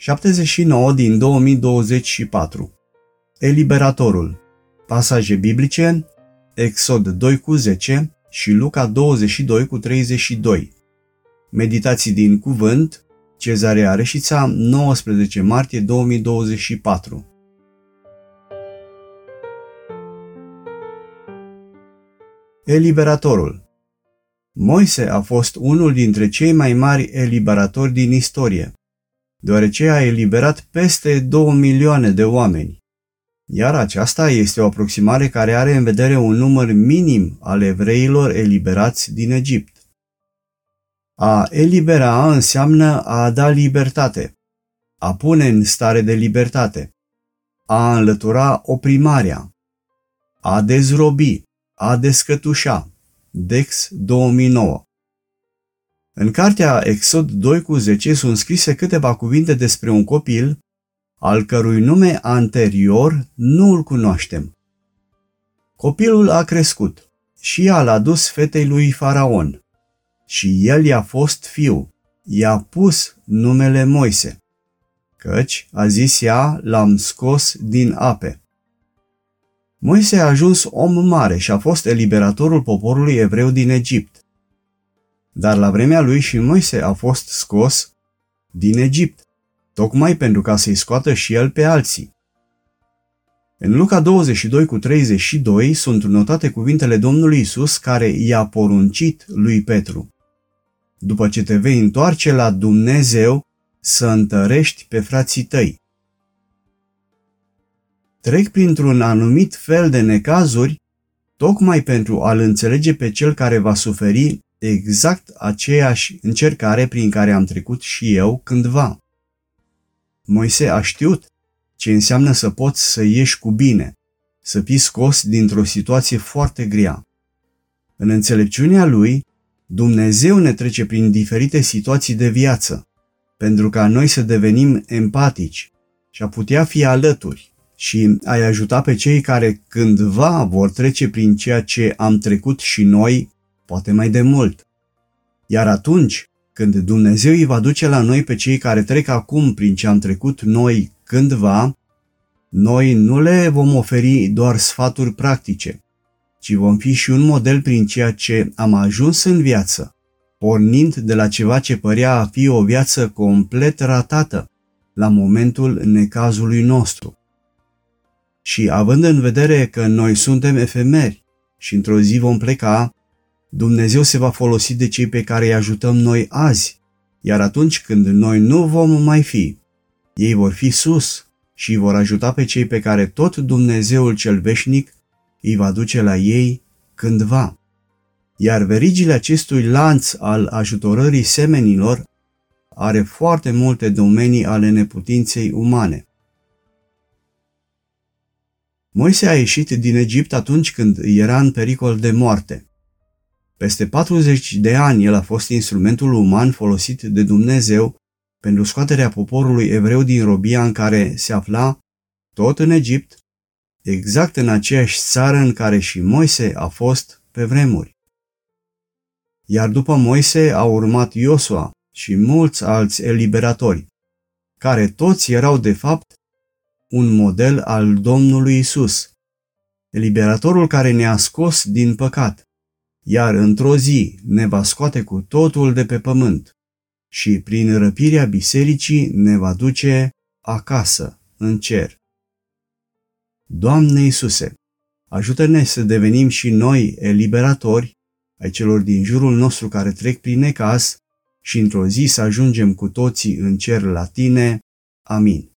79 din 2024. Eliberatorul. Pasaje biblice: Exod 2:10 și Luca 22:32. Meditații din cuvânt: Cezarea Reșița, 19 martie 2024. Eliberatorul. Moise a fost unul dintre cei mai mari eliberatori din istorie, deoarece a eliberat peste 2 milioane de oameni. Iar aceasta este o aproximare care are în vedere un număr minim al evreilor eliberați din Egipt. A elibera înseamnă a da libertate, a pune în stare de libertate, a înlătura oprimarea, a dezrobi, a descătușa. Dex 2009. În cartea Exod 2:10 sunt scrise câteva cuvinte despre un copil al cărui nume anterior nu îl cunoaștem. Copilul a crescut și l-a adus fetei lui Faraon și el i-a fost fiu. I-a pus numele Moise, căci, a zis ea, l-am scos din ape. Moise a ajuns om mare și a fost eliberatorul poporului evreu din Egipt. Dar la vremea lui și Moise a fost scos din Egipt, tocmai pentru ca să-i scoată și el pe alții. În Luca 22:32 sunt notate cuvintele Domnului Iisus care i-a poruncit lui Petru: după ce te vei întoarce la Dumnezeu, să întărești pe frații tăi. Trec printr-un anumit fel de necazuri, tocmai pentru a-l înțelege pe cel care va suferi exact aceeași încercare prin care am trecut și eu cândva. Moise a știut ce înseamnă să poți să ieși cu bine, să fii scos dintr-o situație foarte grea. În înțelepciunea lui, Dumnezeu ne trece prin diferite situații de viață, pentru ca noi să devenim empatici și a putea fi alături și a-i ajuta pe cei care cândva vor trece prin ceea ce am trecut și noi, poate mai de mult. Iar atunci când Dumnezeu îi va duce la noi pe cei care trec acum prin ce am trecut noi cândva, noi nu le vom oferi doar sfaturi practice, ci vom fi și un model prin ceea ce am ajuns în viață, pornind de la ceva ce părea a fi o viață complet ratată la momentul necazului nostru. Și având în vedere că noi suntem efemeri și într-o zi vom pleca, Dumnezeu se va folosi de cei pe care îi ajutăm noi azi, iar atunci când noi nu vom mai fi, ei vor fi sus și îi vor ajuta pe cei pe care tot Dumnezeul cel veșnic îi va duce la ei cândva. Iar verigile acestui lanț al ajutorării semenilor are foarte multe domenii ale neputinței umane. Moise a ieșit din Egipt atunci când era în pericol de moarte. Peste 40 de ani el a fost instrumentul uman folosit de Dumnezeu pentru scoaterea poporului evreu din robia în care se afla, tot în Egipt, exact în aceeași țară în care și Moise a fost pe vremuri. Iar după Moise au urmat Iosua și mulți alți eliberatori, care toți erau de fapt un model al Domnului Isus, eliberatorul care ne-a scos din păcat, iar într-o zi ne va scoate cu totul de pe pământ și prin răpirea bisericii ne va duce acasă, în cer. Doamne Iisuse, ajută-ne să devenim și noi eliberatori ai celor din jurul nostru care trec prin necaz și într-o zi să ajungem cu toții în cer la Tine. Amin.